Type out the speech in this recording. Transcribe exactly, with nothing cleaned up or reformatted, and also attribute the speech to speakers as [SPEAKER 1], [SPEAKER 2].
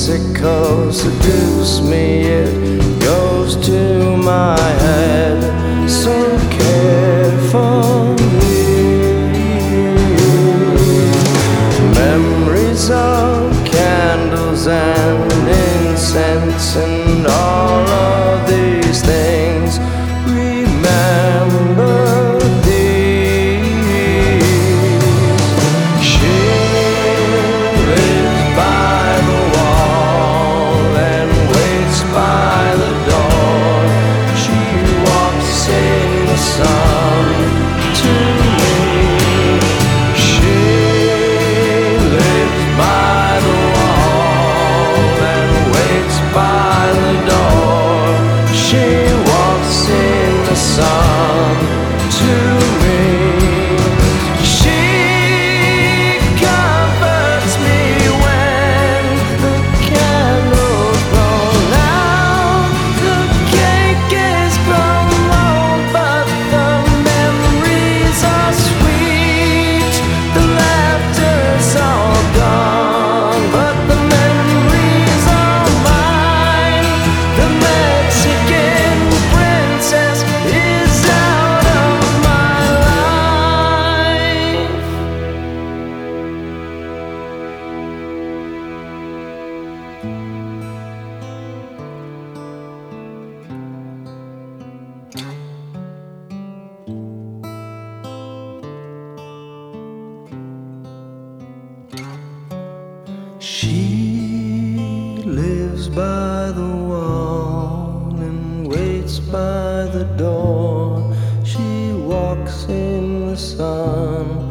[SPEAKER 1] Mexico seduce me, it goes to my head so carefully. Memories of candles and incense and all of these things. Remember these. She lives by the wall and waits by the door. She walks in the sun to me. She lives by the wall and waits by the door. She walks in the sun to me. She comforts me when the candles blown out. The cake is crumbled, but the memories are sweet. The laughter's all gone, but the memories are mine. The Mexican princess is out of my life. She lives by the wall and waits by the door. She walks in the sun